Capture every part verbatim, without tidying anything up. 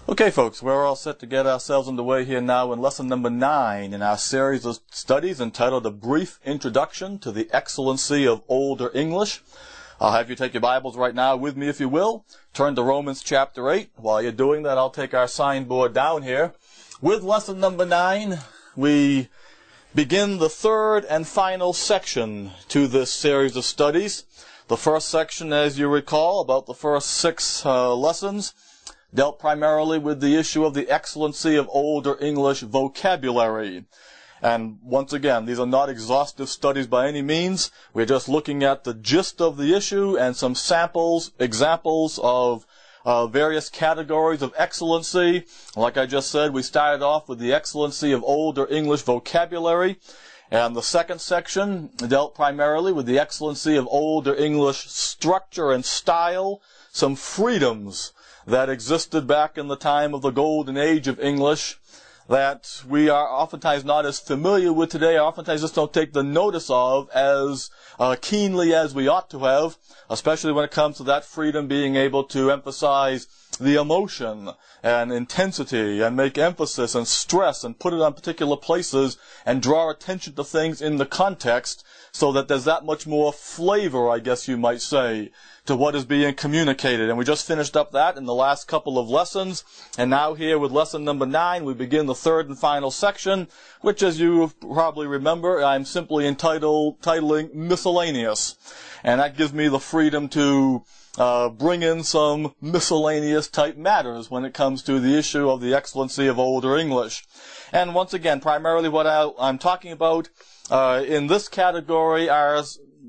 Okay, folks, we're all set to get ourselves underway here now in lesson number nine in our series of studies entitled A Brief Introduction to the Excellency of Older English. I'll have you take your Bibles right now with me, if you will. Turn to Romans chapter eight. While you're doing that, I'll take our signboard down here. With lesson number nine, we begin the third and final section to this series of studies. The first section, as you recall, about the first six uh, lessons, dealt primarily with the issue of the excellency of Older English vocabulary. And once again, these are not exhaustive studies by any means. We're just looking at the gist of the issue and some samples, examples of uh, various categories of excellency. Like I just said, we started off with the excellency of Older English vocabulary. And the second section dealt primarily with the excellency of Older English structure and style, some freedoms that existed back in the time of the golden age of English that we are oftentimes not as familiar with today, oftentimes just don't take the notice of as uh, keenly as we ought to have, especially when it comes to that freedom being able to emphasize the emotion and intensity and make emphasis and stress and put it on particular places and draw attention to things in the context so that there's that much more flavor, I guess you might say, to what is being communicated. And we just finished up that in the last couple of lessons. And now here with lesson number nine, we begin the third and final section, which, as you probably remember, I'm simply entitled, titling Miscellaneous. And that gives me the freedom to uh, bring in some miscellaneous type matters when it comes to the issue of the excellency of Older English. And once again, primarily what I, I'm talking about uh, in this category are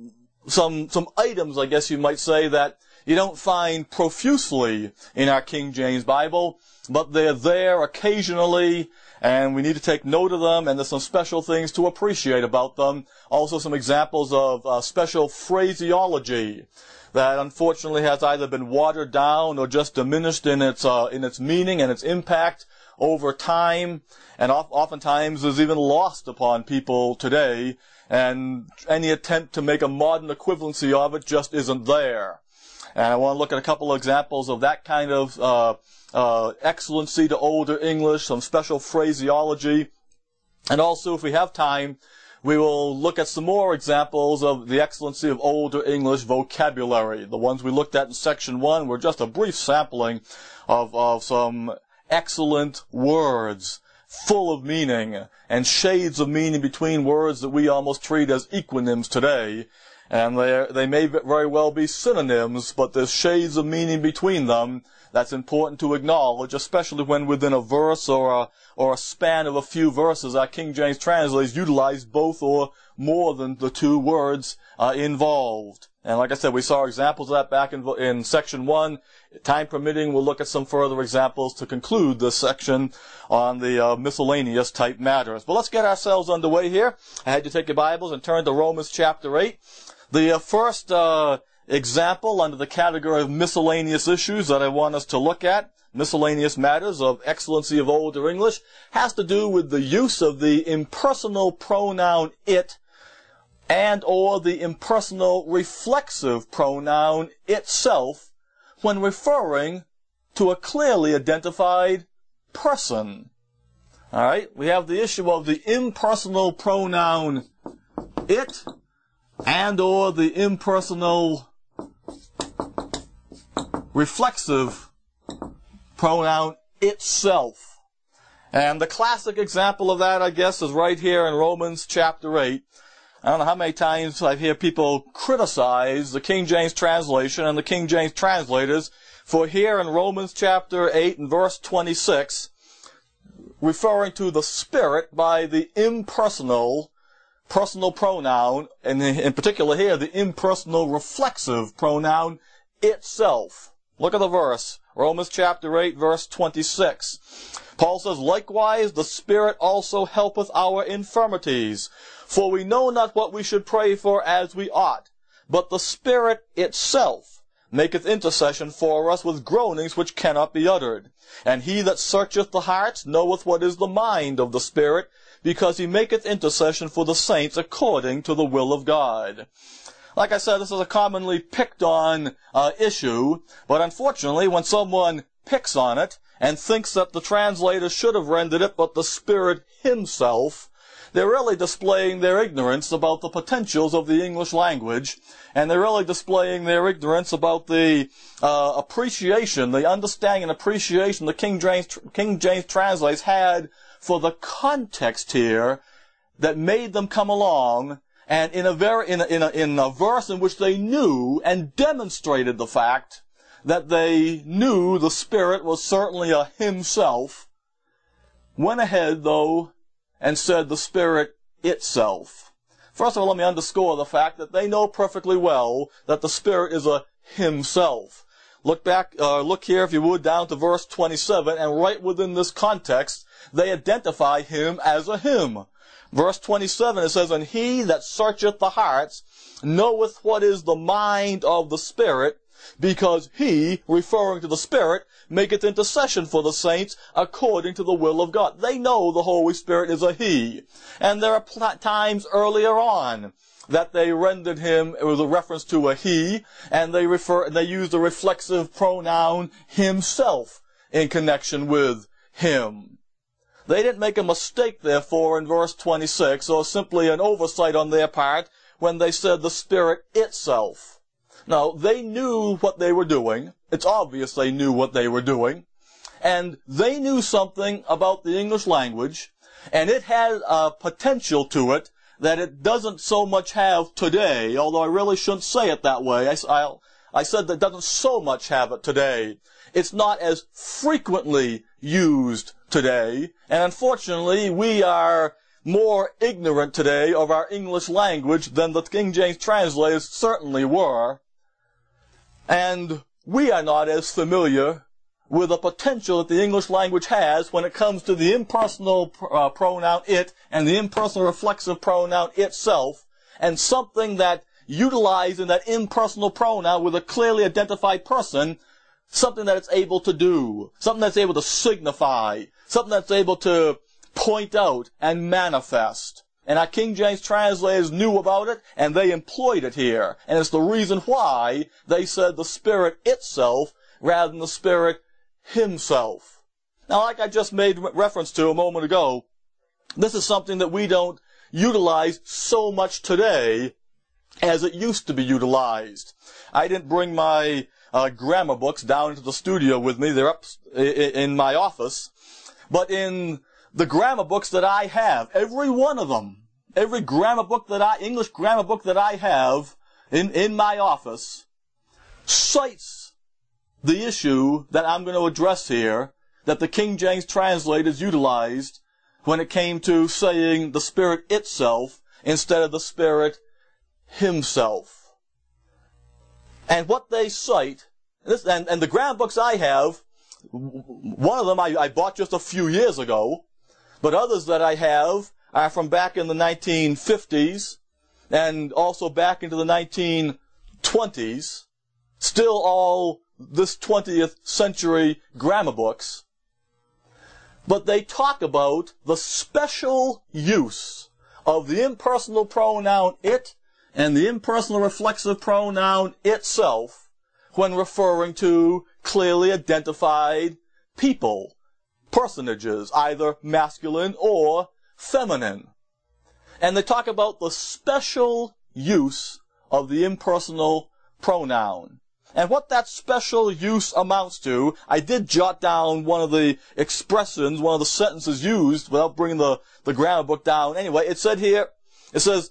some some items, I guess you might say, that you don't find profusely in our King James Bible, but they're there occasionally, and we need to take note of them, and there's some special things to appreciate about them. Also some examples of uh, special phraseology that unfortunately has either been watered down or just diminished in its uh, in its meaning and its impact over time, and oftentimes is even lost upon people today, and any attempt to make a modern equivalency of it just isn't there. And I want to look at a couple of examples of that kind of uh, uh, excellency to Older English, some special phraseology, and also, if we have time, we will look at some more examples of the excellency of Older English vocabulary. The ones we looked at in section one were just a brief sampling of, of some excellent words, full of meaning, and shades of meaning between words that we almost treat as equonyms today. And they they may very well be synonyms, but there's shades of meaning between them that's important to acknowledge, especially when within a verse or a, or a span of a few verses, our King James translators utilize both or more than the two words uh, involved. And like I said, we saw examples of that back in, in section one. Time permitting, we'll look at some further examples to conclude this section on the uh, miscellaneous type matters. But let's get ourselves underway here. I had you take your Bibles and turn to Romans chapter eight. The uh, first uh, example under the category of miscellaneous issues that I want us to look at, miscellaneous matters of excellency of Older English, has to do with the use of the impersonal pronoun it and or the impersonal reflexive pronoun itself when referring to a clearly identified person. All right, we have the issue of the impersonal pronoun it and or the impersonal reflexive pronoun itself. And the classic example of that, I guess, is right here in Romans chapter eight. I don't know how many times I hear people criticize the King James translation and the King James translators for here in Romans chapter eight and verse twenty-six, referring to the Spirit by the impersonal personal pronoun, and in particular here, the impersonal reflexive pronoun itself. Look at the verse, Romans chapter eight, verse twenty-six. Paul says, "Likewise, the Spirit also helpeth our infirmities. For we know not what we should pray for as we ought, but the Spirit itself maketh intercession for us with groanings which cannot be uttered. And he that searcheth the hearts knoweth what is the mind of the Spirit, because he maketh intercession for the saints according to the will of God." Like I said, this is a commonly picked on uh, issue, but unfortunately when someone picks on it and thinks that the translator should have rendered it, but the Spirit Himself, they're really displaying their ignorance about the potentials of the English language, and they're really displaying their ignorance about the uh, appreciation, the understanding and appreciation the King James, King James translators had for the context here that made them come along, and in a very in a, in a, in a verse in which they knew and demonstrated the fact that they knew the Spirit was certainly a Himself, went ahead though and said the Spirit itself. First of all, let me underscore the fact that they know perfectly well that the Spirit is a Himself. Look back, uh, look here, if you would, down to verse twenty-seven, and right within this context, they identify Him as a Him. Verse twenty-seven, it says, "And He that searcheth the hearts knoweth what is the mind of the Spirit, because He," referring to the Spirit, "maketh intercession for the saints according to the will of God." They know the Holy Spirit is a He. And there are pl- times earlier on that they rendered Him with a reference to a He, and they refer, they use the reflexive pronoun Himself in connection with Him. They didn't make a mistake, therefore, in verse twenty-six, or simply an oversight on their part, when they said the Spirit itself. Now, they knew what they were doing. It's obvious they knew what they were doing. And they knew something about the English language, and it had a potential to it that it doesn't so much have today, although I really shouldn't say it that way. I, I, I said that it doesn't so much have it today. It's not as frequently used today, and unfortunately, we are more ignorant today of our English language than the King James translators certainly were. And we are not as familiar with the potential that the English language has when it comes to the impersonal uh, pronoun it and the impersonal reflexive pronoun itself, and something that utilizing that impersonal pronoun with a clearly identified person, something that it's able to do, something that's able to signify, something that's able to point out and manifest. And our King James translators knew about it, and they employed it here. And it's the reason why they said the Spirit itself rather than the Spirit Himself. Now, like I just made reference to a moment ago, this is something that we don't utilize so much today as it used to be utilized. I didn't bring my uh, grammar books down into the studio with me. They're up in my office. But in the grammar books that I have, every one of them, every grammar book that I, English grammar book that I have in, in my office, cites the issue that I'm going to address here, that the King James translators utilized when it came to saying the Spirit itself instead of the Spirit Himself. And what they cite, this, and, and the grammar books I have, one of them I, I bought just a few years ago, but others that I have are from back in the nineteen fifties and also back into the nineteen twenties, still all this twentieth century grammar books. But they talk about the special use of the impersonal pronoun it and the impersonal reflexive pronoun itself when referring to clearly identified people, personages, either masculine or feminine. And they talk about the special use of the impersonal pronoun. And what that special use amounts to, I did jot down one of the expressions, one of the sentences used, without bringing the, the grammar book down. Anyway, it said here, it says,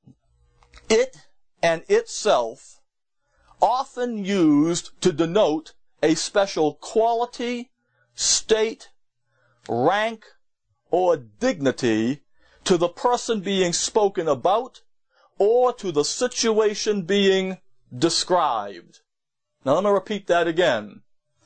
it and itself, often used to denote a special quality, state, rank, or dignity to the person being spoken about or to the situation being described. Now let me repeat that again.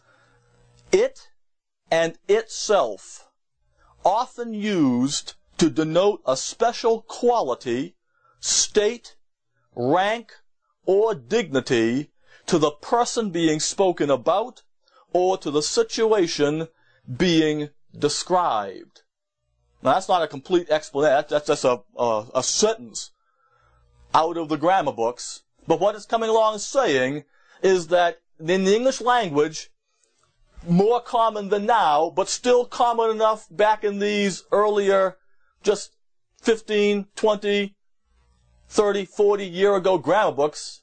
It and itself, often used to denote a special quality, state, rank, or dignity to the person being spoken about or to the situation being described. Now that's not a complete explanation. That's just a, a, a sentence out of the grammar books. But what it's coming along saying is that in the English language, more common than now, but still common enough back in these earlier, just fifteen, twenty, thirty, forty year ago grammar books,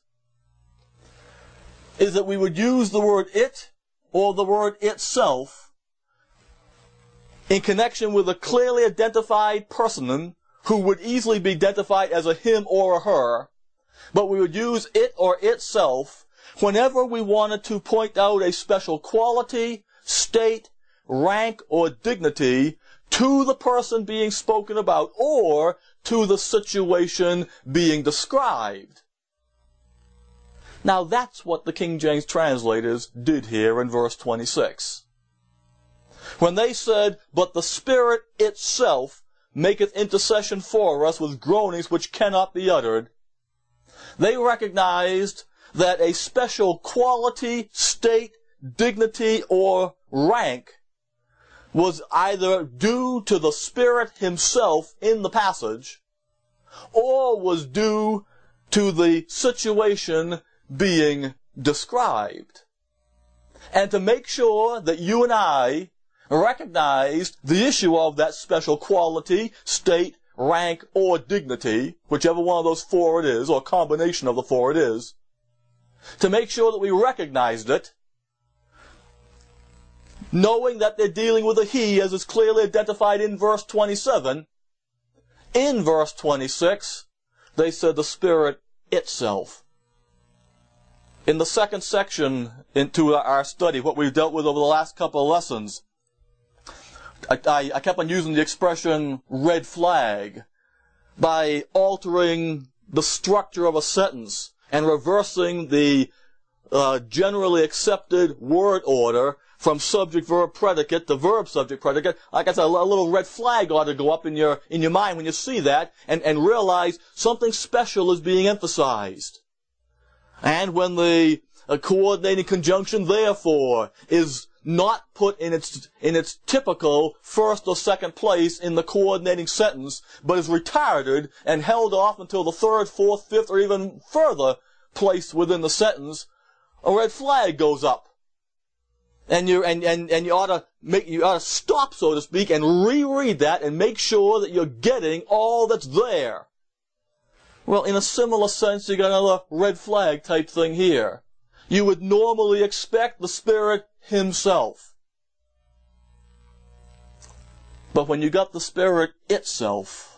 is that we would use the word it or the word itself in connection with a clearly identified person who would easily be identified as a him or a her, but we would use it or itself whenever we wanted to point out a special quality, state, rank, or dignity to the person being spoken about or to the situation being described. Now that's what the King James translators did here in verse twenty-six. When they said, "But the Spirit itself maketh intercession for us with groanings which cannot be uttered," they recognized that a special quality, state, dignity, or rank was either due to the Spirit himself in the passage, or was due to the situation being described. And to make sure that you and I recognized the issue of that special quality, state, rank, or dignity, whichever one of those four it is, or combination of the four it is, to make sure that we recognized it, knowing that they're dealing with a he as is clearly identified in verse twenty-seven, in verse twenty-six, they said the Spirit itself. In the second section into our study, what we've dealt with over the last couple of lessons, I, I, I kept on using the expression red flag by altering the structure of a sentence and reversing the uh, generally accepted word order from subject, verb, predicate to verb, subject, predicate. Like I said, a little red flag ought to go up in your in your mind when you see that and, and realize something special is being emphasized. And when the uh, coordinating conjunction therefore is not put in its in its typical first or second place in the coordinating sentence, but is retarded and held off until the third, fourth, fifth, or even further place within the sentence, a red flag goes up. And you and, and, and you ought to make you ought to stop, so to speak, and reread that and make sure that you're getting all that's there. Well, in a similar sense, you got another red flag type thing here. You would normally expect the Spirit himself. But when you got the Spirit itself,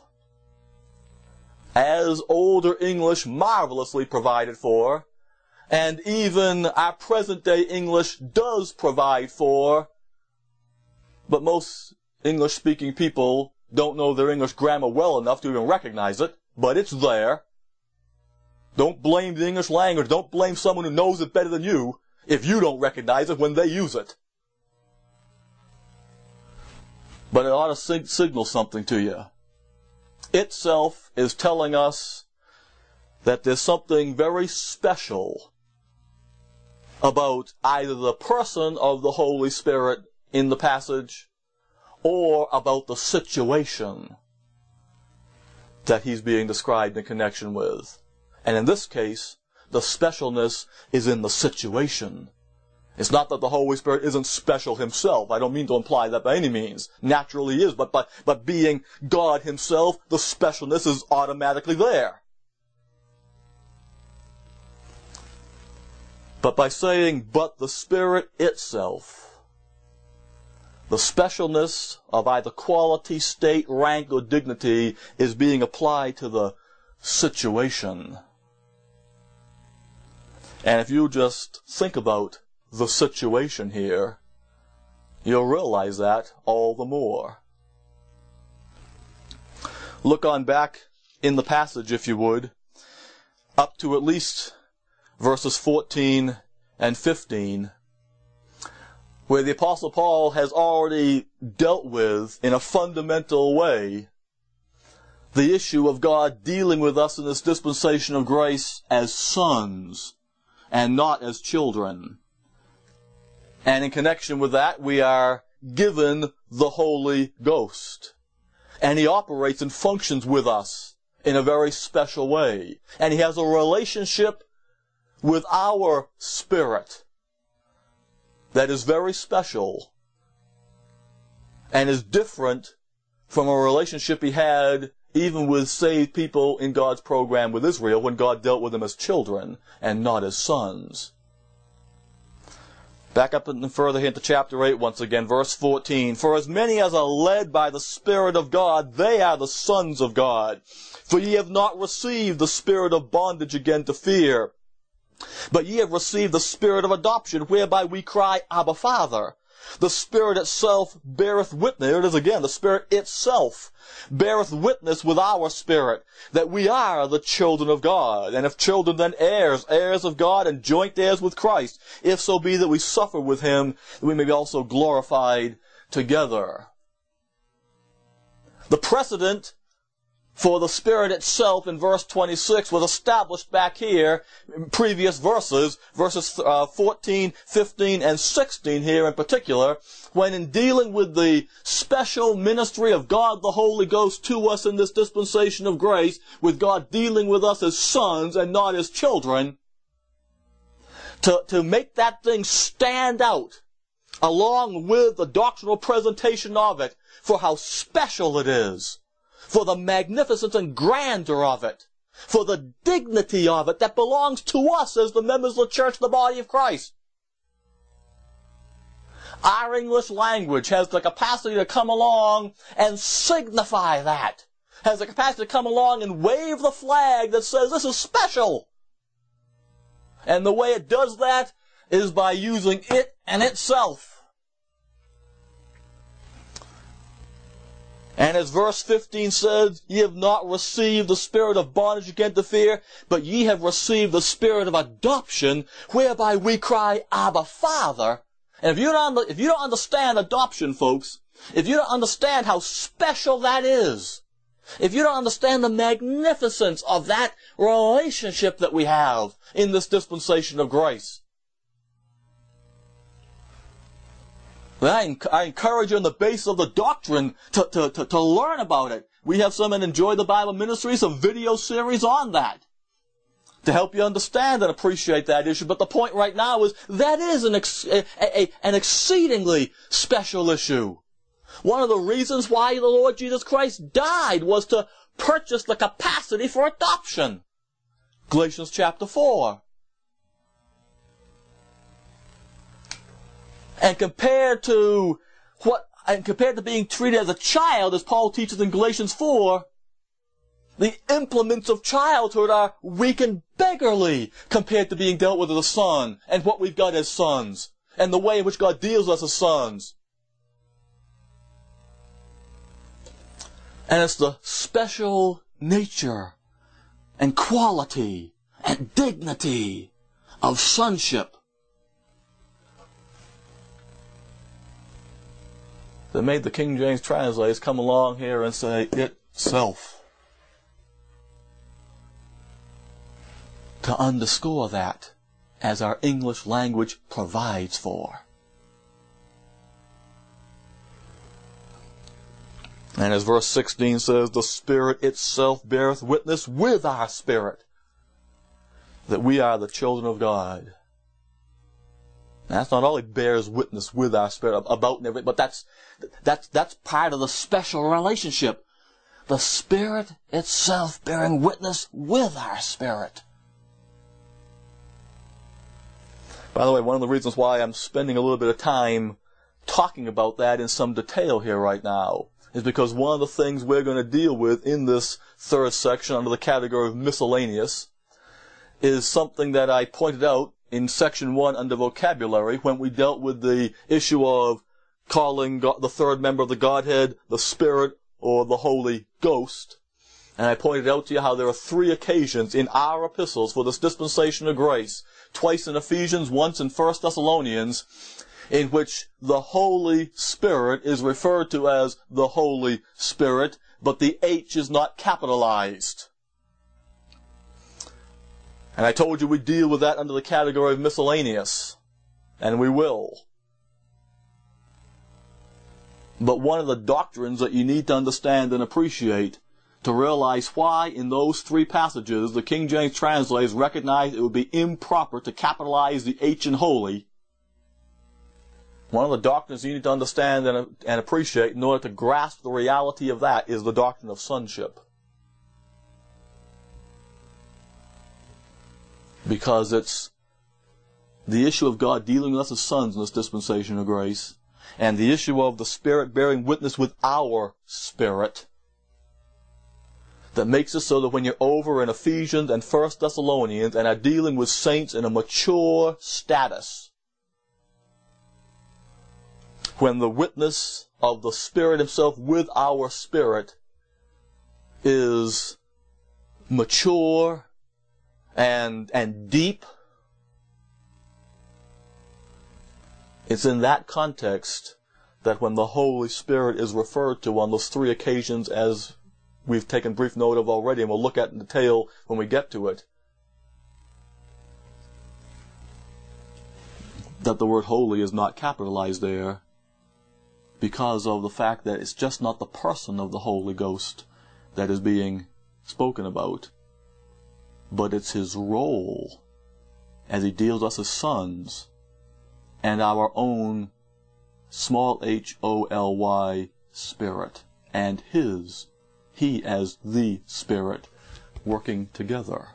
as Older English marvelously provided for, and even our present-day English does provide for, but most English-speaking people don't know their English grammar well enough to even recognize it, but it's there. Don't blame the English language. Don't blame someone who knows it better than you if you don't recognize it when they use it. But it ought to sig- signal something to you. Itself is telling us that there's something very special about either the person of the Holy Spirit in the passage or about the situation that he's being described in connection with. And in this case, the specialness is in the situation. It's not that the Holy Spirit isn't special himself. I don't mean to imply that by any means. Naturally he is, but, but, but being God himself, the specialness is automatically there. But by saying, but the Spirit itself, the specialness of either quality, state, rank, or dignity is being applied to the situation. And if you just think about the situation here, you'll realize that all the more. Look on back in the passage, if you would, up to at least verses fourteen and fifteen, where the Apostle Paul has already dealt with, in a fundamental way, the issue of God dealing with us in this dispensation of grace as sons and not as children. And in connection with that, we are given the Holy Ghost. And he operates and functions with us in a very special way. And he has a relationship with our spirit that is very special and is different from a relationship he had even with saved people in God's program with Israel when God dealt with them as children and not as sons. Back up and further here into chapter eight once again, verse fourteen. For as many as are led by the Spirit of God, they are the sons of God. For ye have not received the spirit of bondage again to fear, but ye have received the spirit of adoption, whereby we cry, Abba, Father. The Spirit itself beareth witness. Here it is again. The Spirit itself beareth witness with our spirit that we are the children of God. And if children, then heirs, heirs of God, and joint heirs with Christ, if so be that we suffer with him, that we may be also glorified together. The precedent for the Spirit itself in verse twenty-six was established back here in previous verses, verses uh, fourteen, fifteen, and sixteen here in particular, when in dealing with the special ministry of God the Holy Ghost to us in this dispensation of grace, with God dealing with us as sons and not as children, to, to make that thing stand out along with the doctrinal presentation of it for how special it is, for the magnificence and grandeur of it, for the dignity of it that belongs to us as the members of the church, the body of Christ. Our English language has the capacity to come along and signify that, has the capacity to come along and wave the flag that says this is special. And the way it does that is by using it and itself. And as verse fifteen says, ye have not received the spirit of bondage again to fear, but ye have received the spirit of adoption, whereby we cry, Abba, Father. And if you don't, if you don't understand adoption, folks, if you don't understand how special that is, if you don't understand the magnificence of that relationship that we have in this dispensation of grace, I, I encourage you on the basis of the doctrine to, to, to, to learn about it. We have some in Enjoy the Bible Ministry, some video series on that to help you understand and appreciate that issue. But the point right now is that is an, ex, a, a, an exceedingly special issue. One of the reasons why the Lord Jesus Christ died was to purchase the capacity for adoption. Galatians chapter four. And compared to what, and compared to being treated as a child, as Paul teaches in Galatians four, the implements of childhood are weak and beggarly compared to being dealt with as a son and what we've got as sons and the way in which God deals with us as sons. And it's the special nature and quality and dignity of sonship that made the King James translators come along here and say, itself. To underscore that as our English language provides for. And as verse sixteen says, the Spirit itself beareth witness with our spirit that we are the children of God. And that's not only bears witness with our spirit about and everything, but that's, that's, that's part of the special relationship. The Spirit itself bearing witness with our spirit. By the way, one of the reasons why I'm spending a little bit of time talking about that in some detail here right now is because one of the things we're going to deal with in this third section under the category of miscellaneous is something that I pointed out in section one under vocabulary when we dealt with the issue of calling God, the third member of the Godhead, the Spirit or the Holy Ghost. And I pointed out to you how there are three occasions in our epistles for this dispensation of grace, twice in Ephesians, once in First Thessalonians, in which the Holy Spirit is referred to as the Holy Spirit, but the H is not capitalized. And I told you we deal with that under the category of miscellaneous, and we will. But one of the doctrines that you need to understand and appreciate to realize why in those three passages the King James translators recognized it would be improper to capitalize the H in holy One of the doctrines you need to understand and, and appreciate in order to grasp the reality of that is the doctrine of sonship. Because it's the issue of God dealing with us as sons in this dispensation of grace, and the issue of the Spirit bearing witness with our spirit, that makes it so that when you're over in Ephesians and First Thessalonians and are dealing with saints in a mature status, when the witness of the Spirit Himself with our spirit is mature and and deep, it's in that context that when the Holy Spirit is referred to on those three occasions, as we've taken brief note of already, and we'll look at in detail when we get to it, that the word holy is not capitalized there, because of the fact that it's just not the person of the Holy Ghost that is being spoken about, but it's His role as He deals us as sons, and our own small h O L Y Spirit, and His, He as the Spirit, working together.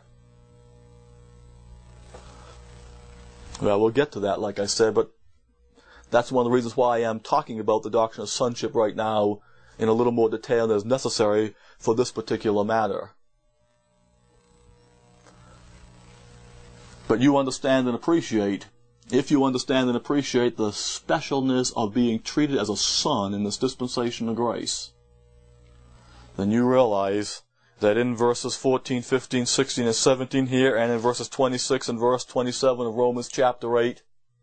Well, we'll get to that, like I said, but that's one of the reasons why I am talking about the doctrine of sonship right now in a little more detail than is necessary for this particular matter. But you understand and appreciate, if you understand and appreciate the specialness of being treated as a son in this dispensation of grace, then you realize that in verses fourteen, fifteen, sixteen, and seventeen here, and in verses twenty-six and verse twenty-seven of Romans chapter eight,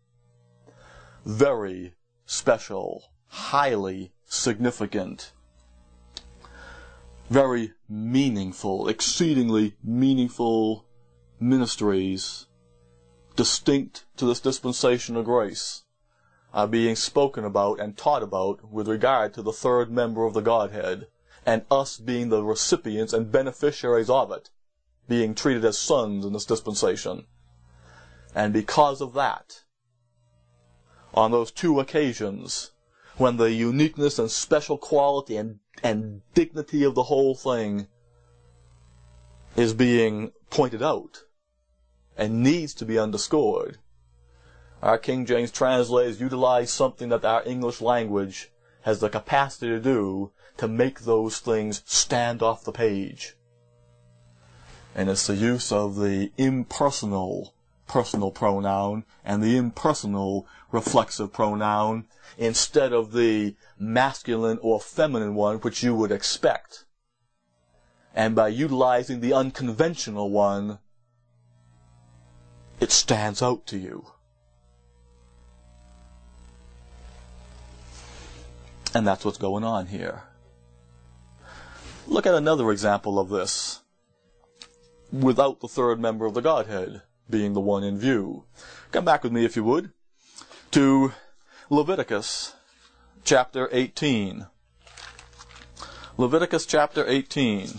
very special, highly significant, very meaningful, exceedingly meaningful ministries distinct to this dispensation of grace are being spoken about and taught about with regard to the third member of the Godhead, and us being the recipients and beneficiaries of it, being treated as sons in this dispensation. And because of that, on those two occasions, when the uniqueness and special quality and, and dignity of the whole thing is being pointed out and needs to be underscored, our King James translators utilize something that our English language has the capacity to do, to make those things stand off the page. And it's the use of the impersonal personal pronoun and the impersonal reflexive pronoun instead of the masculine or feminine one which you would expect. And by utilizing the unconventional one, it stands out to you. And that's what's going on here. Look at another example of this, without the third member of the Godhead being the one in view. Come back with me, if you would, to Leviticus chapter eighteen. Leviticus chapter eighteen.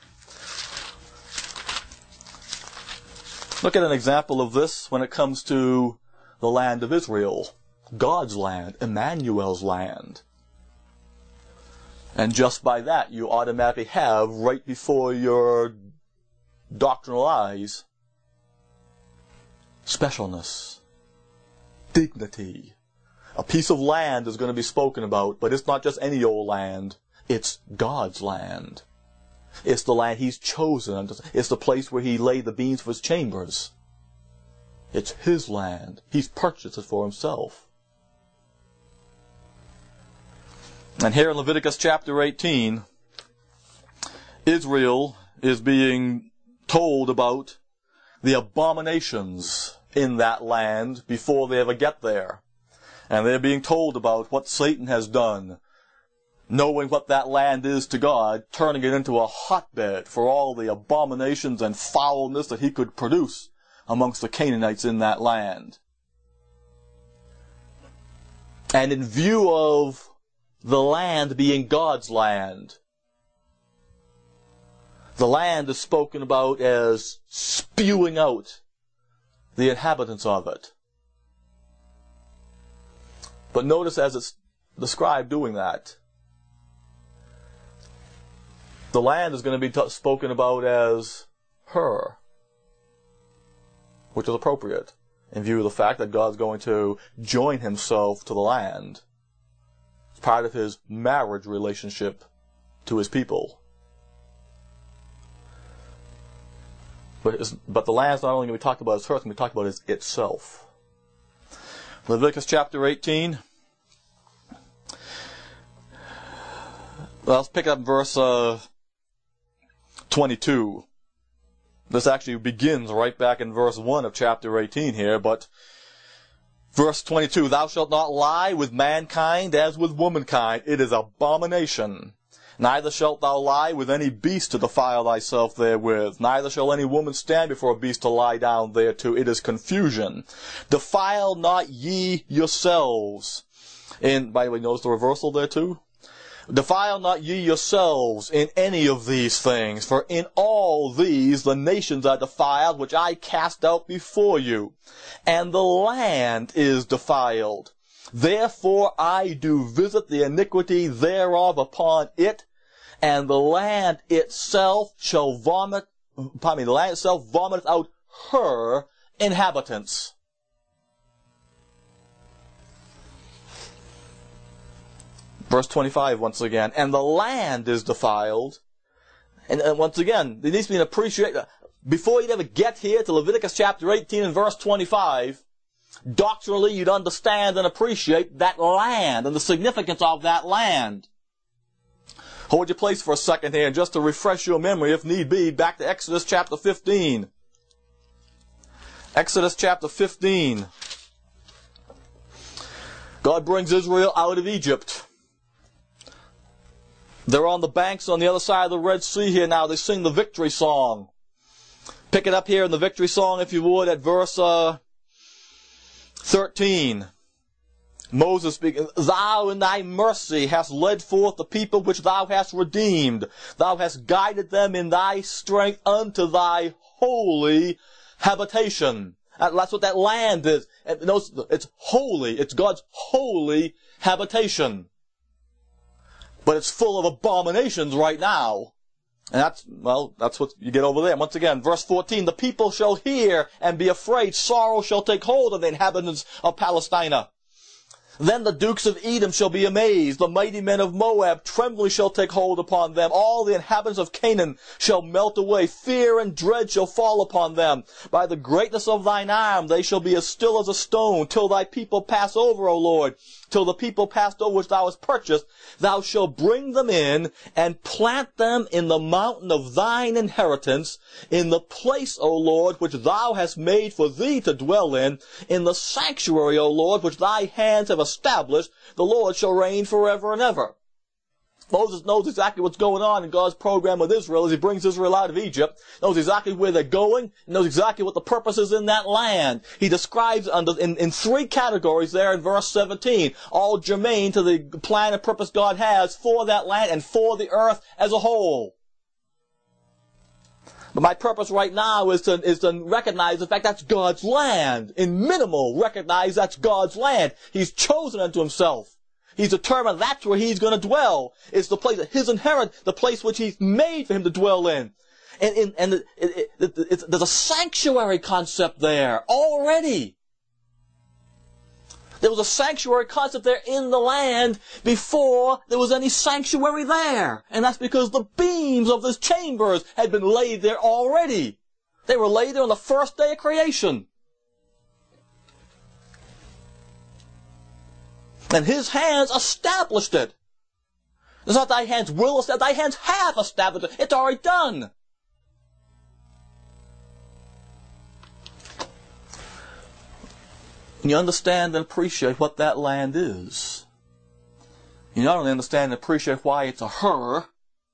Look at an example of this when it comes to the land of Israel, God's land, Emmanuel's land. And just by that, you automatically have, right before your doctrinal eyes, specialness, dignity. A piece of land is going to be spoken about, but it's not just any old land. It's God's land. It's the land He's chosen. It's the place where He laid the beams for His chambers. It's His land. He's purchased it for Himself. And here in Leviticus chapter eighteen, Israel is being told about the abominations in that land before they ever get there. And they're being told about what Satan has done, knowing what that land is to God, turning it into a hotbed for all the abominations and foulness that he could produce amongst the Canaanites in that land. And in view of the land being God's land, the land is spoken about as spewing out the inhabitants of it. But notice as it's described doing that, the land is going to be t- spoken about as her, which is appropriate in view of the fact that God's going to join himself to the land. It's part of his marriage relationship to his people. But, it's, but the land's not only going to be talked about as her, it's going to be talked about as itself. Leviticus chapter eighteen. Well, let's pick up verse uh, twenty-two. This actually begins right back in verse one of chapter eighteen here, but verse twenty-two, thou shalt not lie with mankind as with womankind. It is abomination. Neither shalt thou lie with any beast to defile thyself therewith. Neither shall any woman stand before a beast to lie down thereto. It is confusion. Defile not ye yourselves. And, by the way, notice the reversal there too? Defile not ye yourselves in any of these things, for in all these the nations are defiled, which I cast out before you. And the land is defiled. Therefore I do visit the iniquity thereof upon it, and the land itself shall vomit, pardon me, the land itself vomiteth out her inhabitants. Verse twenty-five once again, and the land is defiled. And, and once again, there needs to be an appreciation. Before you'd ever get here to Leviticus chapter eighteen and verse twenty-five, doctrinally, you'd understand and appreciate that land and the significance of that land. Hold your place for a second here, just to refresh your memory, if need be, back to Exodus chapter fifteen. Exodus chapter fifteen. God brings Israel out of Egypt. They're on the banks on the other side of the Red Sea here now. They sing the victory song. Pick it up here in the victory song, if you would, at verse uh, thirteen. Moses speaking, thou in thy mercy hast led forth the people which thou hast redeemed. Thou hast guided them in thy strength unto thy holy habitation. That's what that land is. It's holy. It's God's holy habitation. But it's full of abominations right now. And that's, well, that's what you get over there. Once again, verse fourteen, the people shall hear and be afraid. Sorrow shall take hold of the inhabitants of Palestina. Then the dukes of Edom shall be amazed. The mighty men of Moab trembling shall take hold upon them. All the inhabitants of Canaan shall melt away. Fear and dread shall fall upon them. By the greatness of thine arm they shall be as still as a stone, till thy people pass over, O Lord. Till the people passed over which thou hast purchased, thou shalt bring them in and plant them in the mountain of thine inheritance, in the place, O Lord, which thou hast made for thee to dwell in, in the sanctuary, O Lord, which thy hands have established. The Lord shall reign forever and ever. Moses knows exactly what's going on in God's program with Israel as he brings Israel out of Egypt. Knows exactly where they're going. Knows exactly what the purpose is in that land. He describes under, in, in three categories there in verse seventeen, all germane to the plan and purpose God has for that land and for the earth as a whole. But my purpose right now is to, is to recognize the fact that's God's land. In minimal, recognize that's God's land. He's chosen unto himself. He's determined that's where he's going to dwell. It's the place, his inheritance, the place which he's made for him to dwell in. And, and, and it, it, it, it's, there's a sanctuary concept there already. There was a sanctuary concept there in the land before there was any sanctuary there. And that's because the beams of this chambers had been laid there already. They were laid there on the first day of creation. And his hands established it. It's not thy hands will establish, thy hands have established it. It's already done. And you understand and appreciate what that land is. You not only understand and appreciate why it's a her,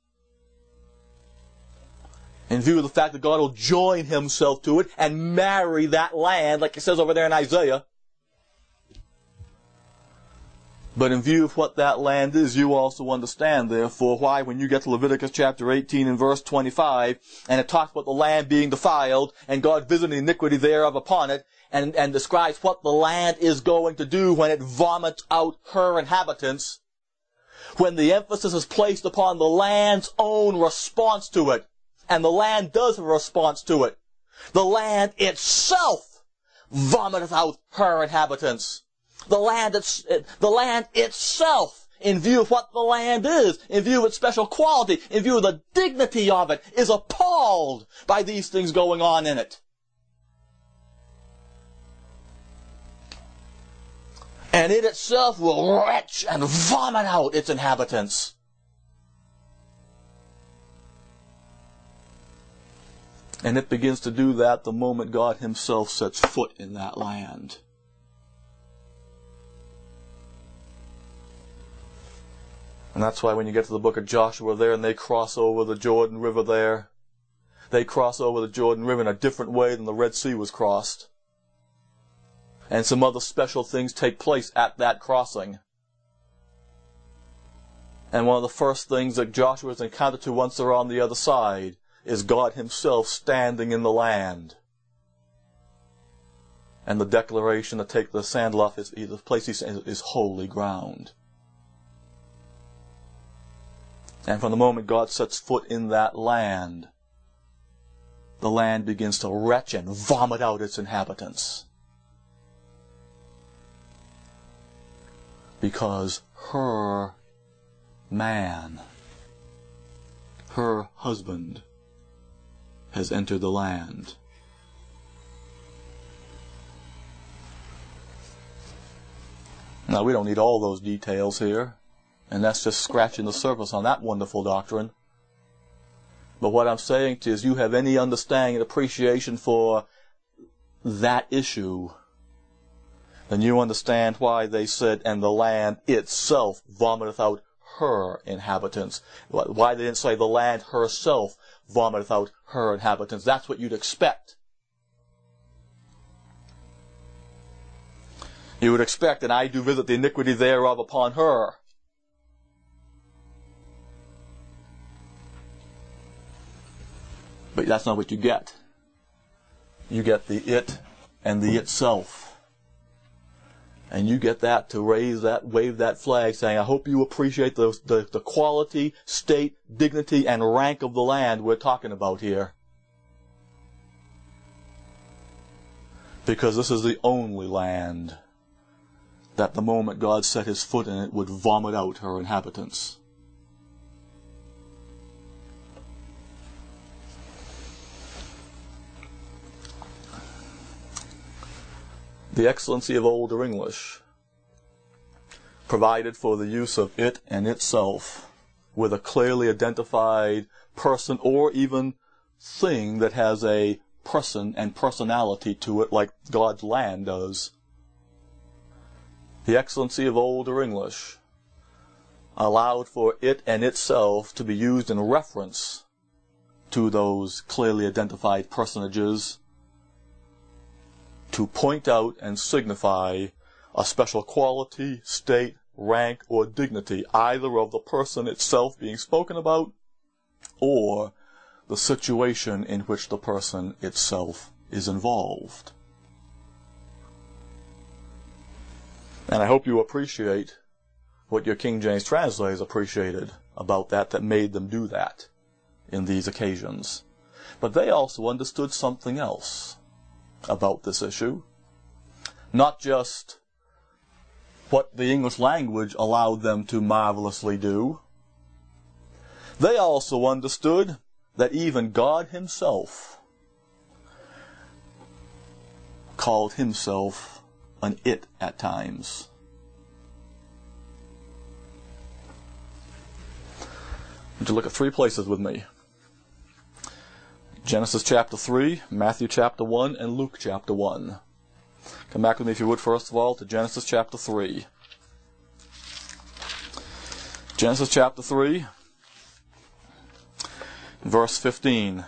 in view of the fact that God will join himself to it and marry that land, like it says over there in Isaiah. But in view of what that land is, you also understand, therefore, why when you get to Leviticus chapter eighteen and verse twenty-five, and it talks about the land being defiled, and God visiting iniquity thereof upon it, and, and describes what the land is going to do when it vomits out her inhabitants, when the emphasis is placed upon the land's own response to it, and the land does have a response to it, the land itself vomiteth out her inhabitants. The land, it's, the land itself, in view of what the land is, in view of its special quality, in view of the dignity of it, is appalled by these things going on in it. And it itself will retch and vomit out its inhabitants. And it begins to do that the moment God himself sets foot in that land. And that's why when you get to the book of Joshua there and they cross over the Jordan River there, they cross over the Jordan River in a different way than the Red Sea was crossed. And some other special things take place at that crossing. And one of the first things that Joshua is encountered to once they're on the other side is God himself standing in the land. And the declaration to take the sandal off is, the place he's in is holy ground. And from the moment God sets foot in that land, the land begins to retch and vomit out its inhabitants. Because her man, her husband, has entered the land. Now, we don't need all those details here. And that's just scratching the surface on that wonderful doctrine. But what I'm saying to you is you have any understanding and appreciation for that issue, then you understand why they said, and the land itself vomiteth out her inhabitants. Why they didn't say the land herself vomiteth out her inhabitants. That's what you'd expect. You would expect, and I do visit the iniquity thereof upon her. But that's not what you get. You get the it and the itself. And you get that to raise that, wave that flag saying, I hope you appreciate the, the, the quality, state, dignity, and rank of the land we're talking about here. Because this is the only land that the moment God set his foot in it would vomit out her inhabitants. The excellency of Older English provided for the use of it and itself with a clearly identified person or even thing that has a person and personality to it like God's land does. The excellency of Older English allowed for it and itself to be used in reference to those clearly identified personages to point out and signify a special quality, state, rank, or dignity, either of the person itself being spoken about or the situation in which the person itself is involved. And I hope you appreciate what your King James translators appreciated about that, that made them do that in these occasions. But they also understood something else about this issue. Not just what the English language allowed them to marvelously do. They also understood that even God himself called himself an it at times. Would you look at three places with me? Genesis chapter three, Matthew chapter one, and Luke chapter one. Come back with me, if you would, first of all, to Genesis chapter three. Genesis chapter three, verse fifteen.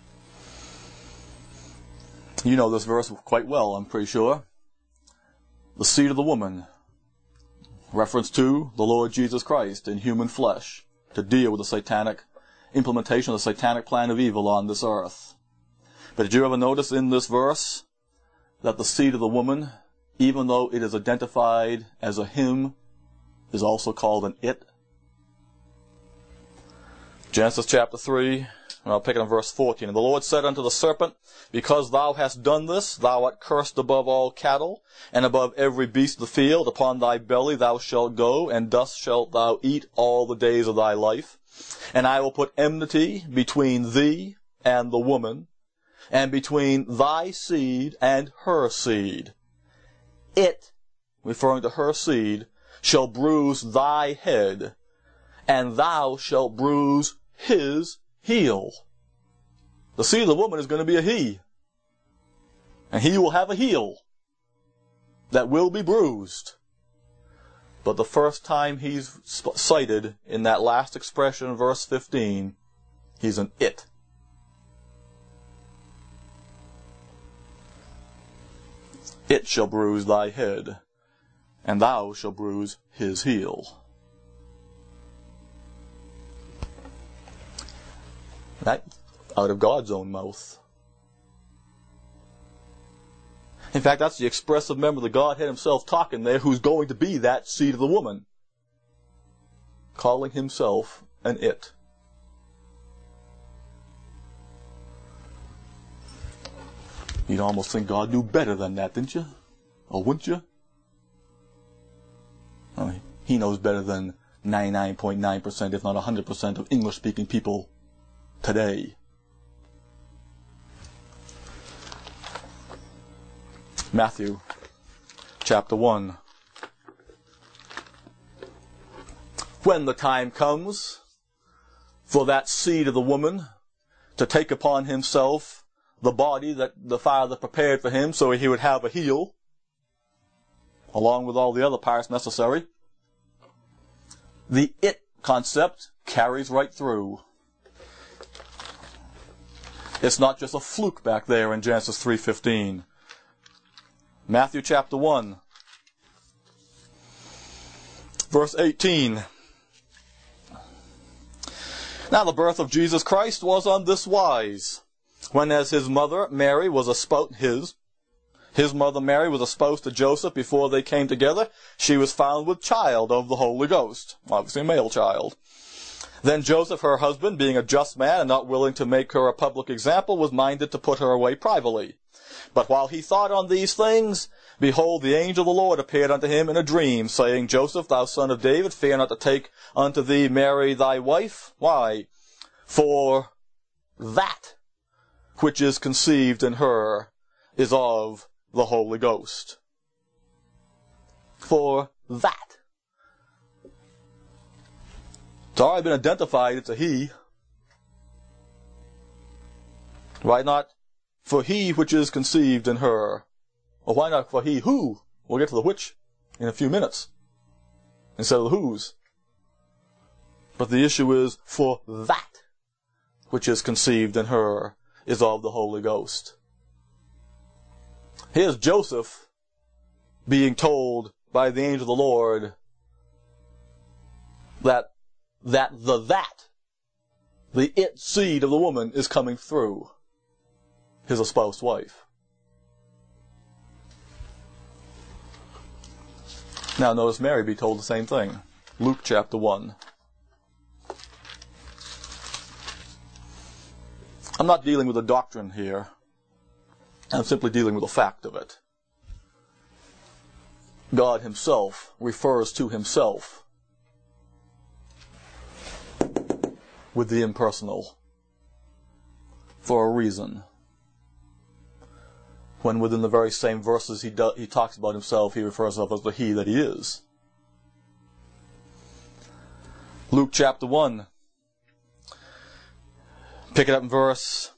You know this verse quite well, I'm pretty sure. the seed of the woman, reference to the Lord Jesus Christ in human flesh to deal with the satanic implementation of the satanic plan of evil on this earth. But did you ever notice in this verse that the seed of the woman, even though it is identified as a him, is also called an it? Genesis chapter three, and I'll pick it on verse fourteen. And the Lord said unto the serpent, Because thou hast done this, thou art cursed above all cattle, and above every beast of the field. Upon thy belly thou shalt go, and dust shalt thou eat all the days of thy life. And I will put enmity between thee and the woman, and between thy seed and her seed. It, referring to her seed, shall bruise thy head, and thou shalt bruise his heel. The seed of the woman is going to be a he. And he will have a heel that will be bruised. But the first time he's cited in that last expression in verse fifteen, he's an it. It shall bruise thy head, and thou shalt bruise his heel. That out of God's own mouth. In fact, that's the expressive member of the Godhead himself talking there, who's going to be that seed of the woman, calling himself an it. You'd almost think God knew better than that, didn't you? Or wouldn't you? I mean, he knows better than ninety-nine point nine percent, if not one hundred percent of English-speaking people today. Matthew chapter one. When the time comes for that seed of the woman to take upon himself the body that the Father prepared for him so he would have a heel, along with all the other parts necessary, the it concept carries right through. It's not just a fluke back there in Genesis three fifteen. Matthew chapter one, verse eighteen. Now the birth of Jesus Christ was on this wise. When as his mother Mary was espoused, his, his mother Mary was espoused to Joseph before they came together, she was found with child of the Holy Ghost. Obviously a male child. Then Joseph, her husband, being a just man and not willing to make her a public example, was minded to put her away privately. But while he thought on these things, behold, the angel of the Lord appeared unto him in a dream, saying, Joseph, thou son of David, fear not to take unto thee Mary thy wife. Why? For that which is conceived in her is of the Holy Ghost. For that. It's already been identified, it's a he. Why not for he which is conceived in her? Or why not for he who? We'll get to the which in a few minutes, instead of the whose. But the issue is for that which is conceived in her is of the Holy Ghost. Here's Joseph being told by the angel of the Lord that that the that, the it seed of the woman is coming through his espoused wife. Now notice Mary be told the same thing. Luke chapter one. I'm not dealing with a doctrine here. I'm simply dealing with the fact of it. God himself refers to himself with the impersonal for a reason. When within the very same verses he, do, he talks about himself, he refers to himself as the he that he is. Luke chapter one. Pick it up in verse...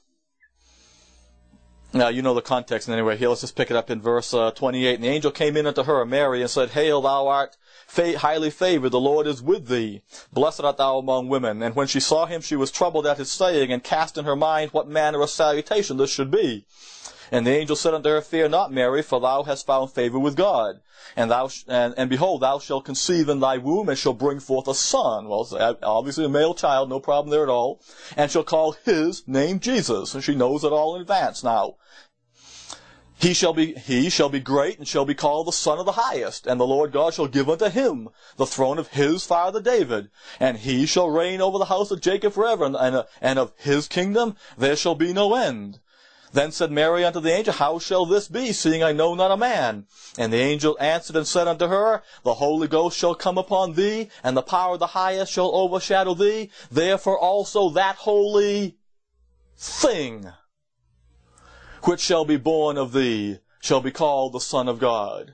Now, you know the context anyway. Here, let's just pick it up in verse uh, twenty-eight. And the angel came in unto her, Mary, and said, Hail, thou art fa- highly favored, the Lord is with thee. Blessed art thou among women. And when she saw him, she was troubled at his saying, and cast in her mind what manner of salutation this should be. And the angel said unto her, Fear not, Mary, for thou hast found favor with God. And thou sh- and, and behold, thou shalt conceive in thy womb, and shall bring forth a son. Well, it's obviously a male child, no problem there at all. And shall call his name Jesus. And she knows it all in advance now. He shall be, he shall be great, and shall be called the Son of the Highest. And the Lord God shall give unto him the throne of his father David. And he shall reign over the house of Jacob forever, and, and, and of his kingdom there shall be no end. Then said Mary unto the angel, How shall this be, seeing I know not a man? And the angel answered and said unto her, The Holy Ghost shall come upon thee, and the power of the Highest shall overshadow thee. Therefore also that holy thing which shall be born of thee shall be called the Son of God.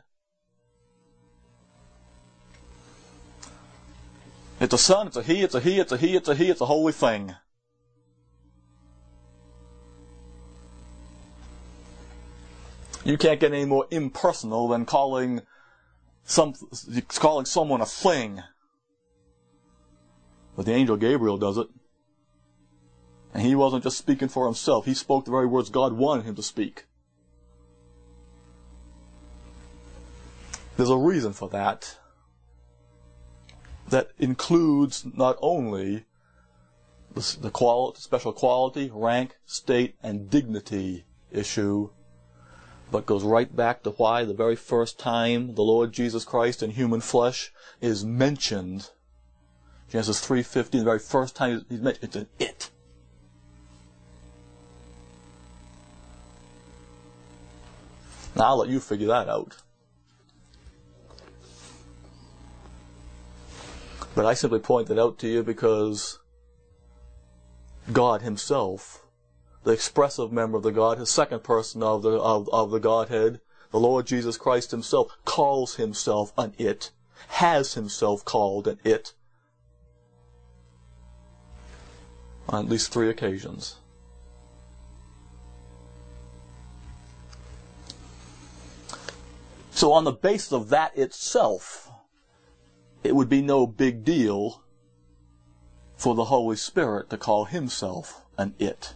It's a son, it's a he, it's a he, it's a he, it's a he, it's a holy thing. You can't get any more impersonal than calling some calling someone a thing. But the angel Gabriel does it. And he wasn't just speaking for himself. He spoke the very words God wanted him to speak. There's a reason for that. That includes not only the, the quality, special quality, rank, state, and dignity issue, but goes right back to why the very first time the Lord Jesus Christ in human flesh is mentioned. Genesis three fifteen, the very first time he's mentioned, it's an it. Now I'll let you figure that out. But I simply point that out to you because God himself, the expressive member of the God, his second person of the of, of the Godhead, the Lord Jesus Christ himself, calls himself an it, has himself called an it on at least three occasions. So on the basis of that itself, it would be no big deal for the Holy Spirit to call himself an it.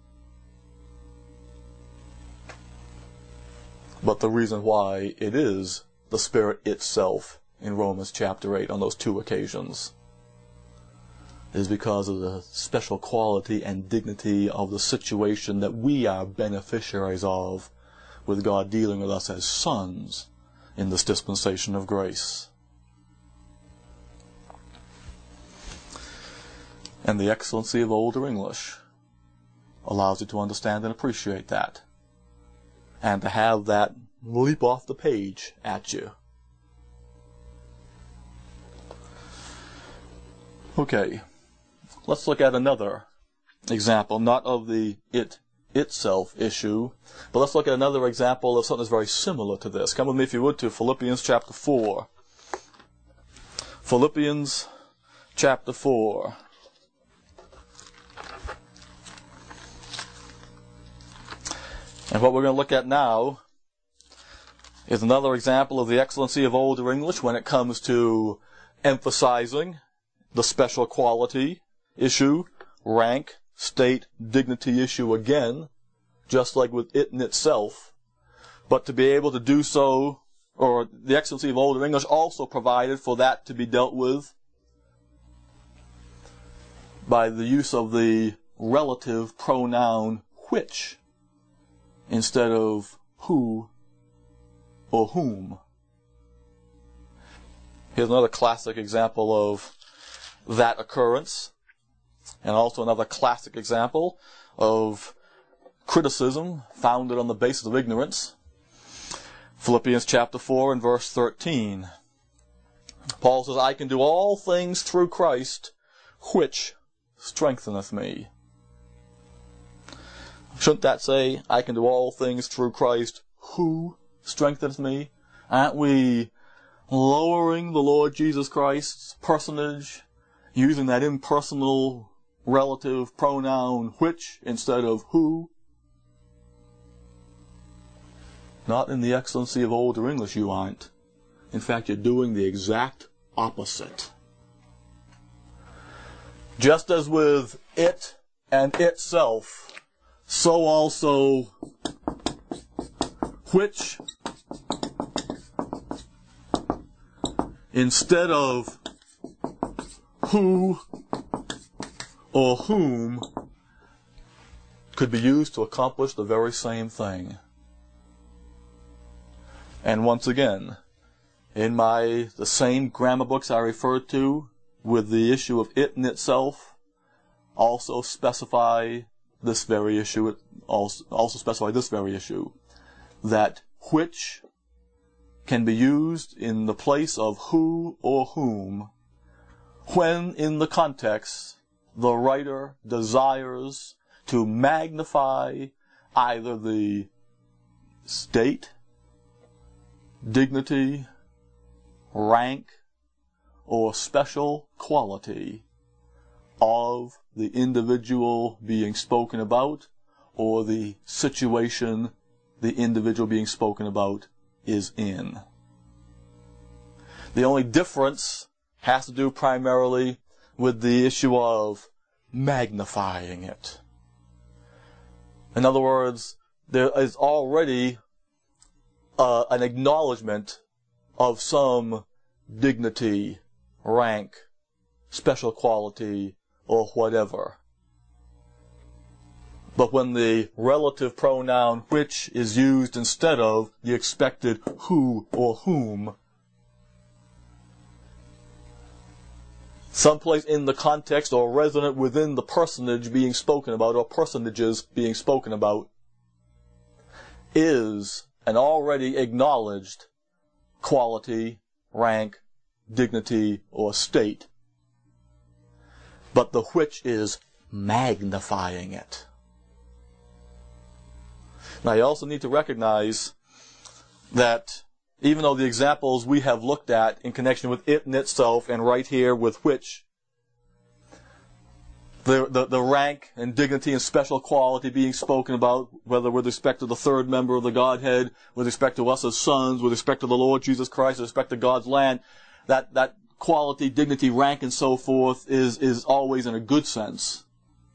But the reason why it is the Spirit itself in Romans chapter eight on those two occasions is because of the special quality and dignity of the situation that we are beneficiaries of, with God dealing with us as sons in this dispensation of grace. And the excellency of older English allows you to understand and appreciate that, and to have that leap off the page at you. Okay, let's look at another example, not of the it itself issue, but let's look at another example of something that's very similar to this. Come with me, if you would, to Philippians chapter four. Philippians chapter four. And what we're going to look at now is another example of the excellency of older English when it comes to emphasizing the special quality issue, rank, state, dignity issue again, just like with it in itself. But to be able to do so, or the excellency of older English also provided for that to be dealt with by the use of the relative pronoun which instead of who or whom. Here's another classic example of that occurrence, and also another classic example of criticism founded on the basis of ignorance. Philippians chapter four and verse thirteen. Paul says, I can do all things through Christ, which strengtheneth me. Shouldn't that say, I can do all things through Christ, who strengtheneth me? Aren't we lowering the Lord Jesus Christ's personage, using that impersonal relative pronoun which instead of who? Not in the excellency of older English, you aren't. In fact, you're doing the exact opposite. Just as with it and itself, so also which instead of who or whom could be used to accomplish the very same thing. And once again, in my the same grammar books I referred to with the issue of it in itself, also specify this very issue, also, also specify this very issue, that which can be used in the place of who or whom when in the context the writer desires to magnify either the state, dignity, rank, or special quality of the individual being spoken about, or the situation the individual being spoken about is in. The only difference has to do primarily with the issue of magnifying it. In other words, there is already uh, an acknowledgement of some dignity, rank, special quality, or whatever. But when the relative pronoun which is used instead of the expected who or whom, someplace in the context or resonant within the personage being spoken about or personages being spoken about is an already acknowledged quality, rank, dignity, or state. But the which is magnifying it. Now you also need to recognize that even though the examples we have looked at in connection with it in itself and right here with which, the, the, the rank and dignity and special quality being spoken about, whether with respect to the third member of the Godhead, with respect to us as sons, with respect to the Lord Jesus Christ, with respect to God's land, that, that quality, dignity, rank, and so forth is, is always in a good sense.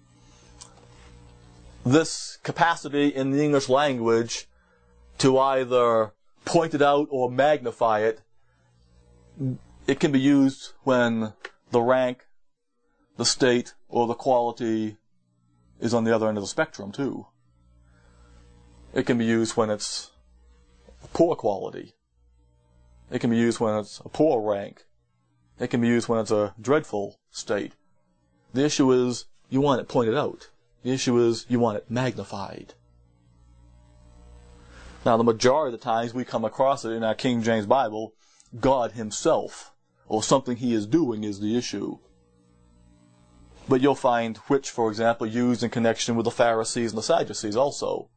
This capacity in the English language to either point it out or magnify it, it can be used when the rank, the state, or the quality is on the other end of the spectrum too. It can be used when it's a poor quality. It can be used when it's a poor rank. It can be used when it's a dreadful state. The issue is you want it pointed out. The issue is you want it magnified. Now, the majority of the times we come across it in our King James Bible, God himself, or something he is doing, is the issue. But you'll find which, for example, used in connection with the Pharisees and the Sadducees also.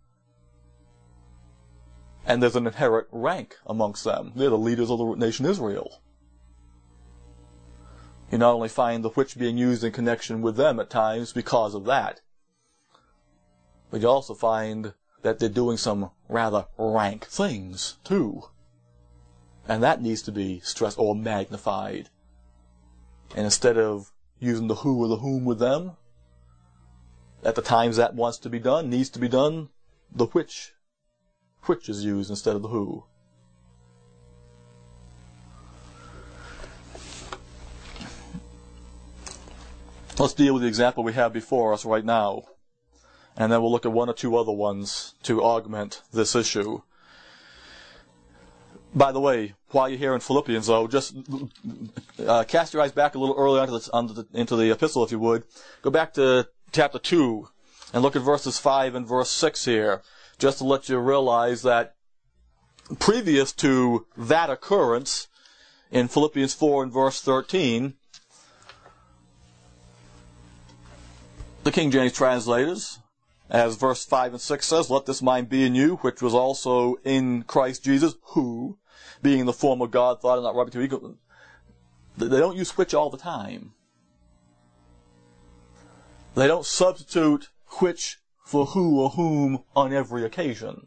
And there's an inherent rank amongst them. They're the leaders of the nation Israel. You not only find the which being used in connection with them at times because of that, but you also find that they're doing some rather rank things, too. And that needs to be stressed or magnified. And instead of using the who or the whom with them, at the times that wants to be done, needs to be done, the which, which is used instead of the who. Let's deal with the example we have before us right now. And then we'll look at one or two other ones to augment this issue. By the way, while you're here in Philippians, though, just uh, cast your eyes back a little earlier into the, onto the, into the epistle, if you would. Go back to chapter two and look at verses five and verse six here, just to let you realize that previous to that occurrence in Philippians four and verse thirteen, the King James translators, as verse five and six says, let this mind be in you, which was also in Christ Jesus, who, being in the form of God, thought it not robbery to equal. They don't use which all the time. They don't substitute which for who or whom on every occasion.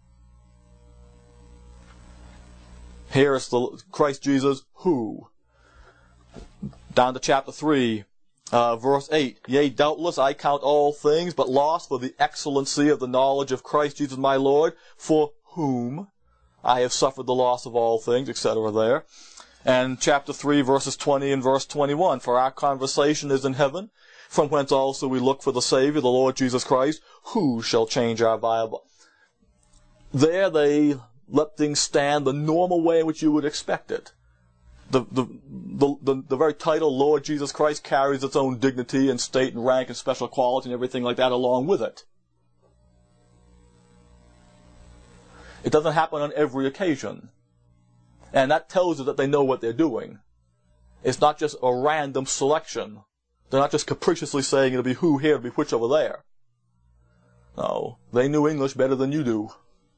Here is the Christ Jesus, who. Down to chapter three. Uh, verse eight, yea, doubtless I count all things but loss for the excellency of the knowledge of Christ Jesus my Lord, for whom I have suffered the loss of all things, et cetera there. And chapter three, verses twenty and verse twenty-one, for our conversation is in heaven, from whence also we look for the Savior, the Lord Jesus Christ, who shall change our viable. There they let things stand the normal way in which you would expect it. The, the, the, the, the very title, Lord Jesus Christ, carries its own dignity and state and rank and special quality and everything like that along with it. It doesn't happen on every occasion. And that tells you that they know what they're doing. It's not just a random selection. They're not just capriciously saying it'll be who here, it'll be which over there. No, they knew English better than you do.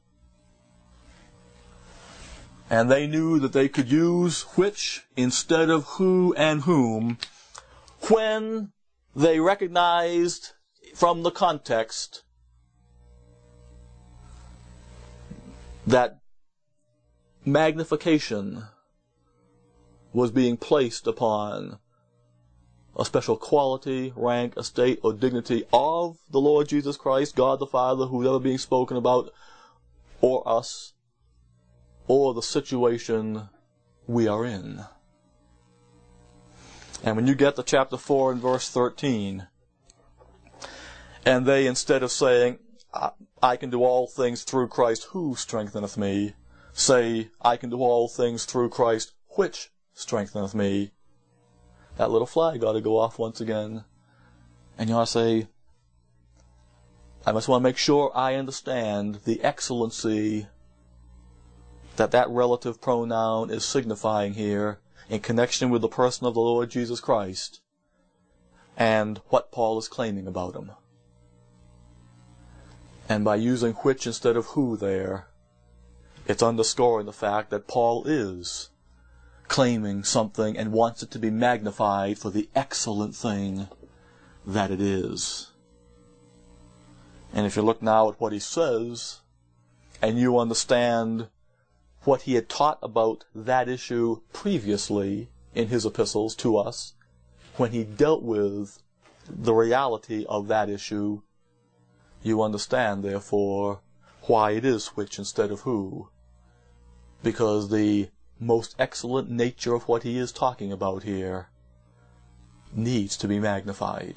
And they knew that they could use which instead of who and whom when they recognized from the context that magnification was being placed upon a special quality, rank, estate, or dignity of the Lord Jesus Christ, God the Father, who's ever being spoken about, or us, or the situation we are in. And when you get to chapter four and verse thirteen, and they, instead of saying, I, I can do all things through Christ who strengtheneth me, say, I can do all things through Christ which strengtheneth me, that little flag ought to go off once again. And you ought to say, I must want to make sure I understand the excellency that that relative pronoun is signifying here in connection with the person of the Lord Jesus Christ and what Paul is claiming about him. And by using which instead of who there, it's underscoring the fact that Paul is claiming something and wants it to be magnified for the excellent thing that it is. And if you look now at what he says, and you understand what he had taught about that issue previously in his epistles to us, when he dealt with the reality of that issue, you understand, therefore, why it is which instead of who. Because the most excellent nature of what he is talking about here needs to be magnified.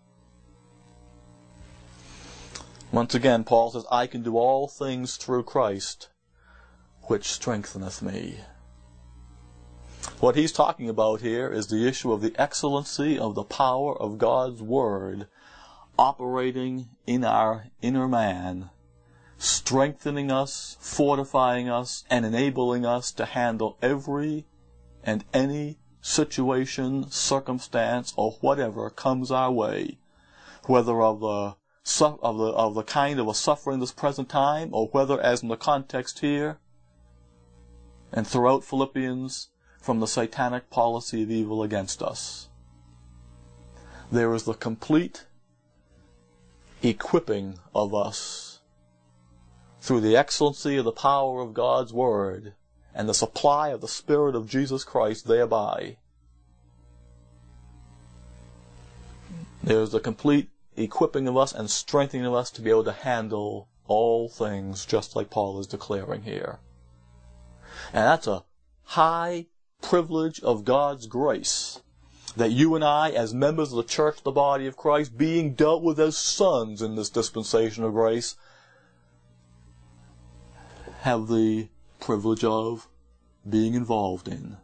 Once again, Paul says, I can do all things through Christ, which strengtheneth me. What he's talking about here is the issue of the excellency of the power of God's Word operating in our inner man, strengthening us, fortifying us, and enabling us to handle every and any situation, circumstance, or whatever comes our way, whether of the of the of the kind of a suffering this present time, or whether, as in the context here and throughout Philippians, from the satanic policy of evil against us. There is the complete equipping of us through the excellency of the power of God's Word and the supply of the Spirit of Jesus Christ thereby. There is the complete equipping of us and strengthening of us to be able to handle all things, just like Paul is declaring here. And that's a high privilege of God's grace, that you and I, as members of the church, the body of Christ, being dealt with as sons in this dispensation of grace, have the privilege of being involved in.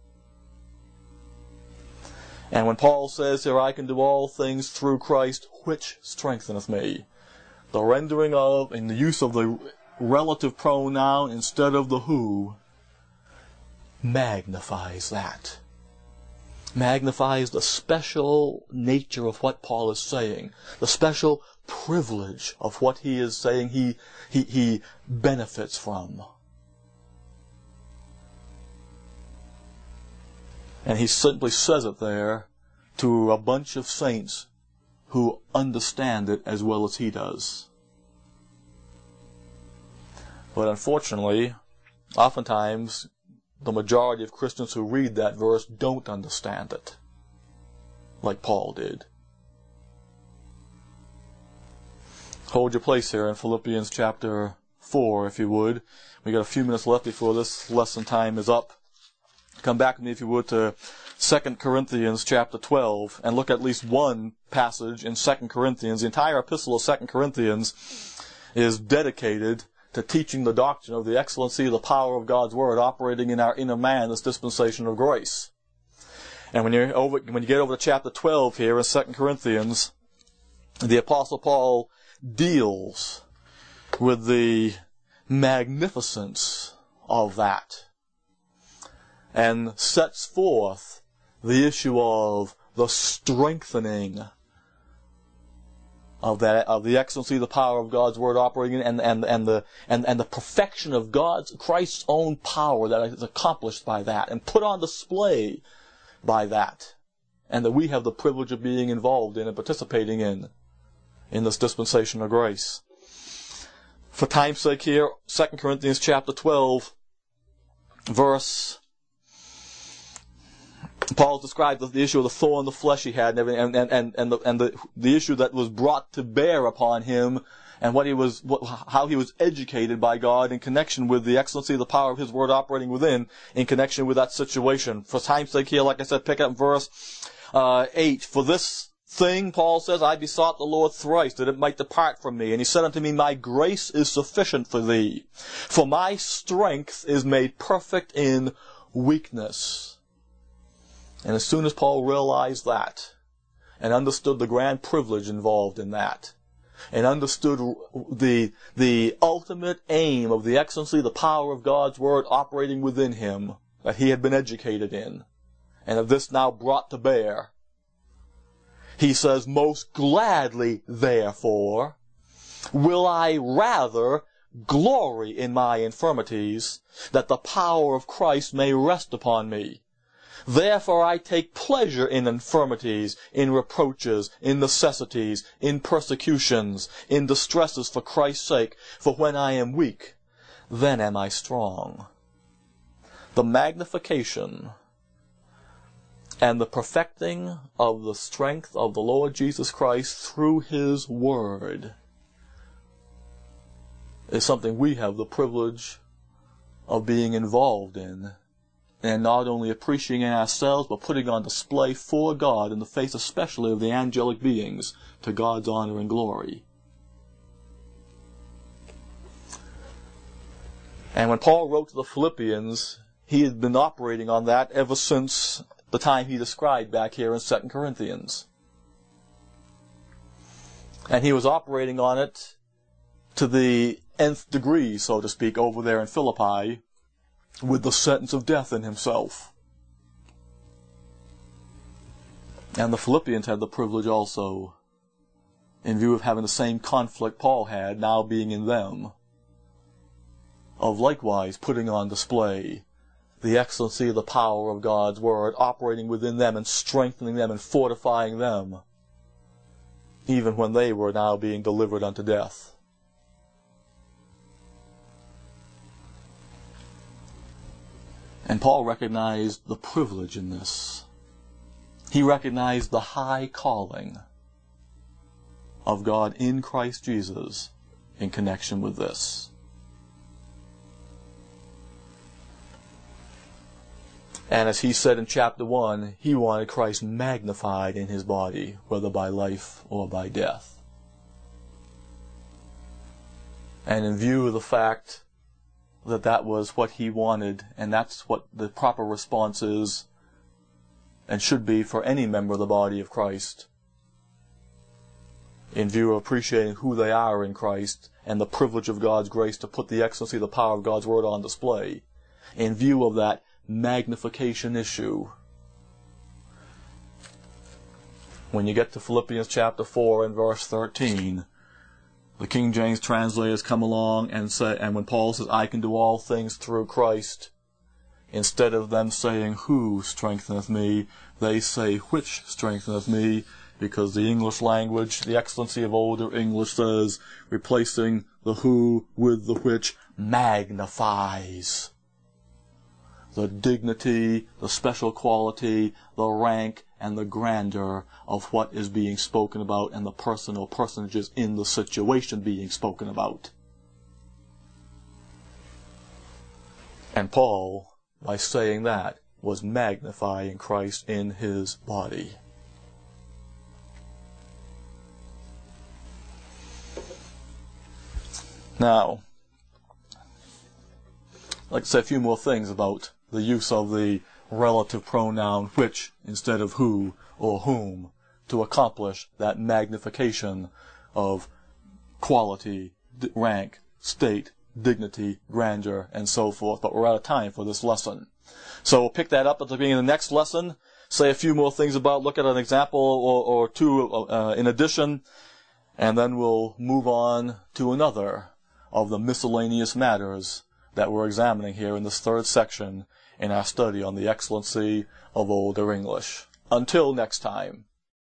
And when Paul says here, I can do all things through Christ, which strengtheneth me, the rendering of, and the use of the relative pronoun instead of the who, magnifies that. Magnifies the special nature of what Paul is saying, the special privilege of what he is saying he, he, he benefits from. And he simply says it there to a bunch of saints who understand it as well as he does. But unfortunately, oftentimes, the majority of Christians who read that verse don't understand it, like Paul did. Hold your place here in Philippians chapter four, if you would. We got a few minutes left before this lesson time is up. Come back with me, if you would, to Second Corinthians chapter twelve, and look at least one passage in Second Corinthians. The entire epistle of Second Corinthians is dedicated to teaching the doctrine of the excellency of the power of God's Word operating in our inner man, this dispensation of grace. And when you're over, when you get over to chapter twelve here in Second Corinthians, the Apostle Paul deals with the magnificence of that and sets forth the issue of the strengthening of that, of the excellency of the power of God's Word operating, and and and the and and the perfection of God's Christ's own power that is accomplished by that and put on display by that, and that we have the privilege of being involved in and participating in in this dispensation of grace. For time's sake here, Second Corinthians chapter twelve, verse. Paul described the, the issue of the thorn in the flesh he had, and and and and the and the the issue that was brought to bear upon him, and what he was, what, how he was educated by God in connection with the excellency of the power of His Word operating within, in connection with that situation. For time's sake here, like I said, pick up verse uh, eight. For this thing, Paul says, I besought the Lord thrice that it might depart from me, and He said unto me, My grace is sufficient for thee, for my strength is made perfect in weakness. And as soon as Paul realized that, and understood the grand privilege involved in that, and understood the, the ultimate aim of the excellency, the power of God's Word operating within him, that he had been educated in, and of this now brought to bear, he says, Most gladly, therefore, will I rather glory in my infirmities, that the power of Christ may rest upon me. Therefore I take pleasure in infirmities, in reproaches, in necessities, in persecutions, in distresses for Christ's sake. For when I am weak, then am I strong. The magnification and the perfecting of the strength of the Lord Jesus Christ through His Word is something we have the privilege of being involved in, and not only appreciating ourselves, but putting on display for God in the face especially of the angelic beings, to God's honor and glory. And when Paul wrote to the Philippians, he had been operating on that ever since the time he described back here in Second Corinthians. And he was operating on it to the nth degree, so to speak, over there in Philippi, with the sentence of death in himself. And the Philippians had the privilege also, in view of having the same conflict Paul had, now being in them, of likewise putting on display the excellency of the power of God's Word operating within them and strengthening them and fortifying them, even when they were now being delivered unto death. And Paul recognized the privilege in this. He recognized the high calling of God in Christ Jesus in connection with this. And as he said in chapter one, he wanted Christ magnified in his body, whether by life or by death. And in view of the fact that that was what he wanted, and that's what the proper response is and should be for any member of the body of Christ, in view of appreciating who they are in Christ and the privilege of God's grace to put the excellency, the power of God's Word on display, in view of that magnification issue, when you get to Philippians chapter four and verse thirteen, the King James translators come along and say, and when Paul says, I can do all things through Christ, instead of them saying, who strengtheneth me, they say, which strengtheneth me, because the English language, the excellency of older English says, replacing the who with the which, magnifies the dignity, the special quality, the rank, and the grandeur of what is being spoken about and the person or personages in the situation being spoken about. And Paul, by saying that, was magnifying Christ in his body. Now, I'd like to say a few more things about the use of the relative pronoun which instead of who or whom to accomplish that magnification of quality, rank, state, dignity, grandeur, and so forth. But we're out of time for this lesson. So we'll pick that up at the beginning of the next lesson, say a few more things about, look at an example or, or two uh, in addition, and then we'll move on to another of the miscellaneous matters that we're examining here in this third section in our study on the excellency of Older English. Until next time.